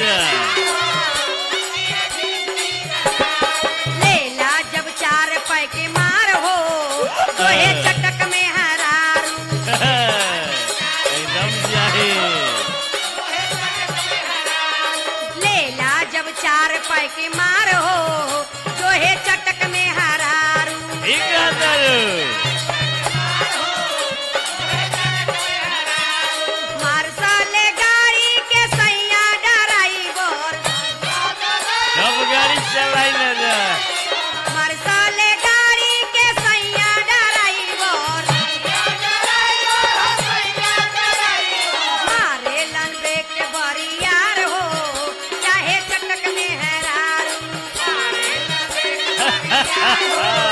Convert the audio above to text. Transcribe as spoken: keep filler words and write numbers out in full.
जा लेला जब चार पै के मार हो तोहे चटक में हरारू एकदम जाहे लेला जब चार पै के मार हो तोहे चटक में हरारू ठीक है दारू मार्शल गाड़ी के सैया ड्राइवर सब गाड़ी चलाई ना जा मार्शल गाड़ी के सैया ड्राइवर मारे लन ब्रेक के बरियार हो चाहे चटक में हरारू